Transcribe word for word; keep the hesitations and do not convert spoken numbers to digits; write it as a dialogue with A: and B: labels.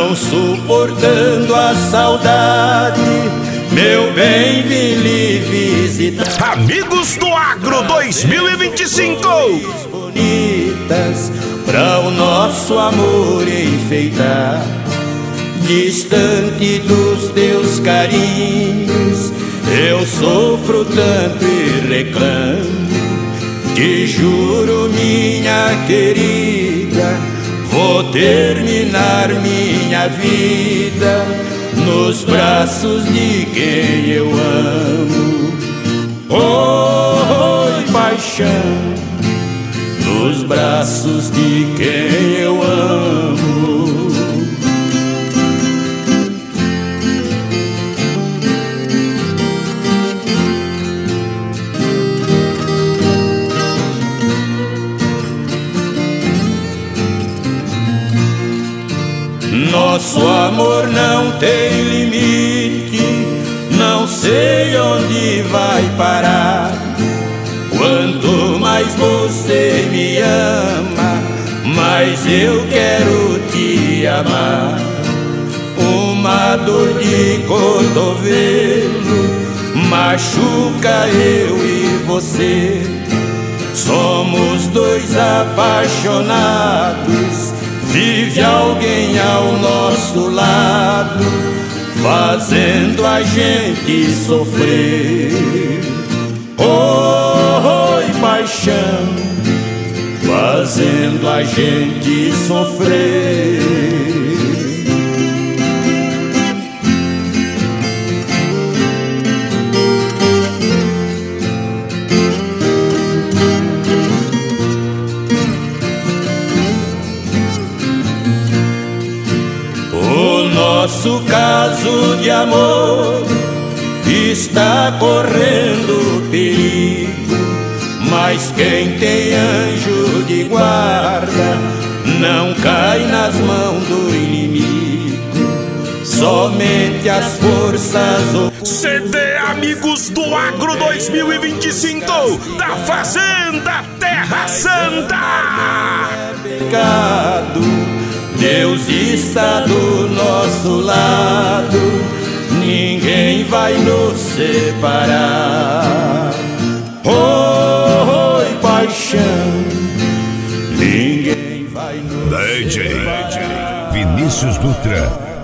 A: não suportando a saudade, meu bem, vim lhe visitar.
B: Amigos do Agro dois mil e vinte e cinco,
A: bonitas pra o nosso amor enfeitar. Distante dos teus carinhos, eu sofro tanto e reclamo. Te juro, minha querida, vou terminar minha vida nos braços de quem eu amo. Oh, paixão, nos braços de quem eu amo. Nosso amor não tem limite, não sei onde vai parar. Quanto mais você me ama, mais eu quero te amar. Uma dor de cotovelo machuca eu e você. Somos dois apaixonados, vive alguém ao nosso lado, fazendo a gente sofrer. Oh, oh, paixão, fazendo a gente sofrer. Nosso caso de amor está correndo perigo, mas quem tem anjo de guarda não cai nas mãos do inimigo. Somente as forças ocultas.
B: C D Amigos do Agro dois mil e vinte e cinco, da Fazenda Terra Santa.
A: É pecado, Deus está do nosso lado, ninguém vai nos separar. Oh, oh, paixão, ninguém vai nos
C: D J
A: separar.
C: Vinícius Dutra.